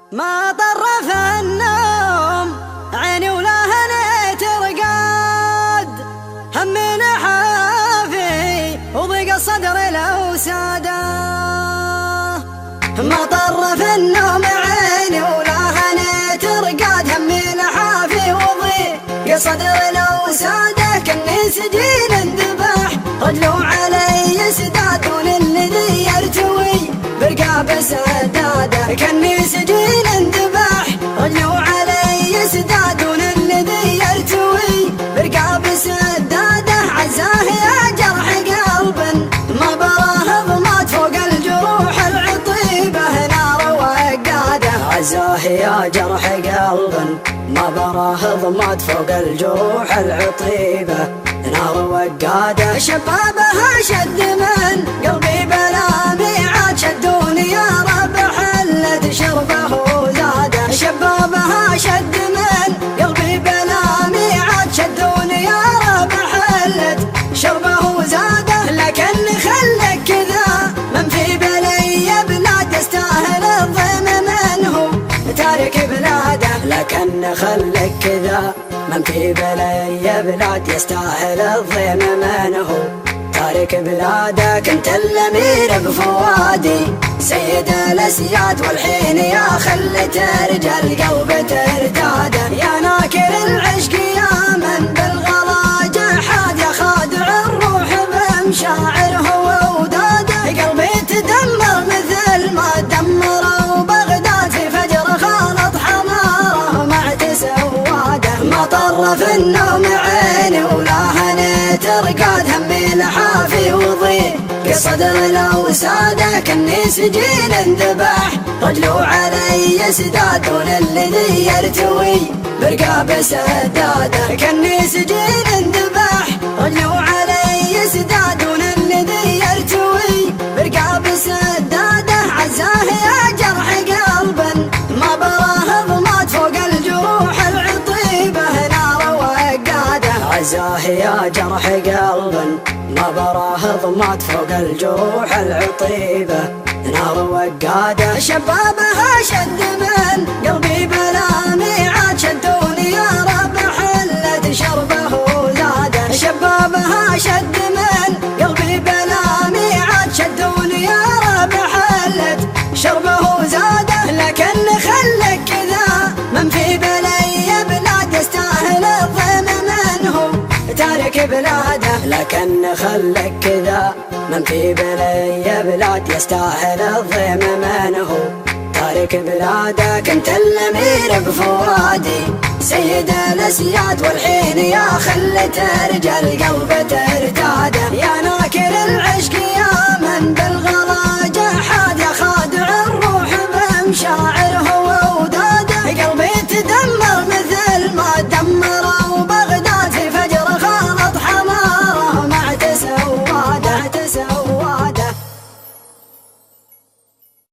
ما طرف النوم عيني ولا هنيت رقاد، همي حافي وضيق الصدر لو ساده. ما طرف النوم عيني ولا هنيت رقاد، همي حافي وضيق الصدر لو ساده. كني سجين انذبح رجلو علي سداد، دون الذي يرتوي برقاب سداده. كني سجين انذبح رجلو علي سداد، دون الذي يرتوي برقاب سداده. عزاه يا جرح قلب ما براه ضمات، فوق الجروح العطيبه نار وقاده. عزاه يا جرح قلب ما براه ضمات، فوق الجروح العطيبه نار وقاده. شبابها شد من قلبي بلا ميعاد، شدوني يا رب حلت شربه وزاده. شبابها شد من قلبي بلا ميعاد، شدوني يا رب حلت شربه وزاده. لكن خلك كذا من في بلي بلاد، يستاهل الضيم منه تارك بلاده. لكن خلك كذا من في بلي بلاد، يستاهل الضيم منه تارك بلاده. كنت الامير بفوادي سيد الاسياد، والحين يا خلت رجال قلب ترتاده. يا ناكر العشق يا من بالغلا جحاد، يا خادع الروح بمشاعره ووداده. قلبي تدمر مثل ما دمروا بغداد، في فجر خالط حماره مع تسواده. ما طرف النوم عيني ولا هنيت رقاد، همي لحافي وضيق الصدر لو ساده. كني سجين انذبح رجلو علي سداد، دون الذي يرتوي برقاب سداده. كني سجين انذبح رجلو علي سداد، دون الذي يرتوي برقاب سداده. عزاه يا جرح قلب ما براه ضمات، فوق الجروح العطيبه نار وقاده. عزاه يا جرح قلب ما براه ضمات، فوق الجروح العطيبه نار وقاده. شبابها شد من قلبي بلا ميعاد، شدوني يا رب حلت شربه وزاده. شبابها شد من قلبي بلا ميعاد، شدوني يا رب حلت شربه وزاده. لكن خلك كذا من في بلي بلاد، يستاهل الضيم منه تارك بلاده. لكن خلك كذا من في بلي بلاد، يستاهل الضيم منه تارك بلاده. كنت الامير بفوادي سيد الاسياد، والحين يا خلت رجال قلب ترتاده.